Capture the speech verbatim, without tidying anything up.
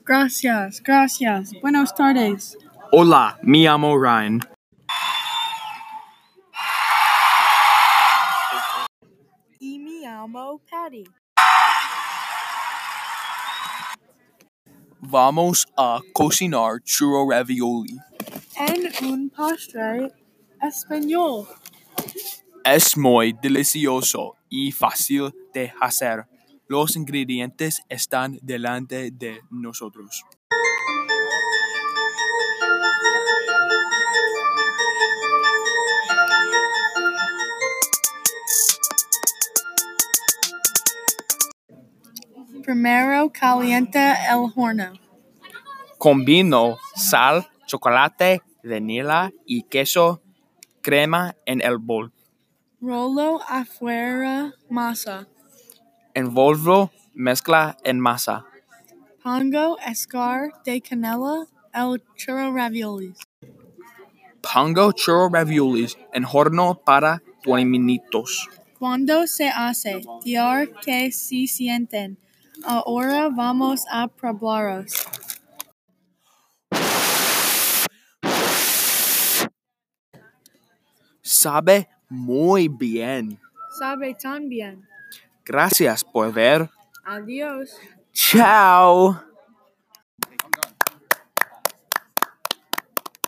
Gracias, gracias. Buenas tardes. Hola, me llamo Ryan. Y me llamo Patty. Vamos a cocinar churro ravioli. En un postre español. Es muy delicioso y fácil de hacer. Los ingredientes están delante de nosotros. Primero calienta el horno. Combino sal, chocolate, vanilla y queso crema en el bol. Rolo afuera masa. Envolvo mezcla en masa. Pongo escar de canela el churro raviolis. Pongo churro raviolis en horno para veinte minutos. Cuando se hace, tiar que se sienten. Ahora vamos a probarlos. Sabe muy bien. Sabe tan bien. Gracias por ver. Adiós. Chao.